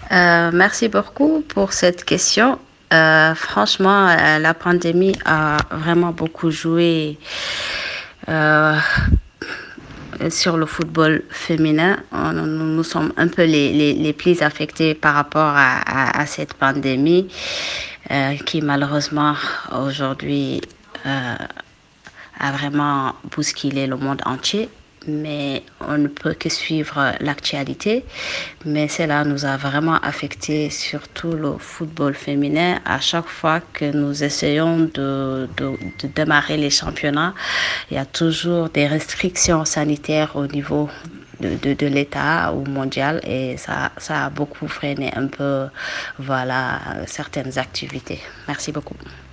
Merci beaucoup pour cette question. Franchement, la pandémie a vraiment beaucoup joué euh, sur le football féminin. Nous sommes un peu les plus affectés par rapport à cette pandémie qui malheureusement aujourd'hui euh, a vraiment bousculé le monde entier. Mais on ne peut que suivre l'actualité. Mais cela nous a vraiment affecté, surtout le football féminin. À chaque fois que nous essayons de démarrer les championnats, il y a toujours des restrictions sanitaires au niveau de l'État ou mondial et ça a beaucoup freiné un peu voilà, certaines activités. Merci beaucoup.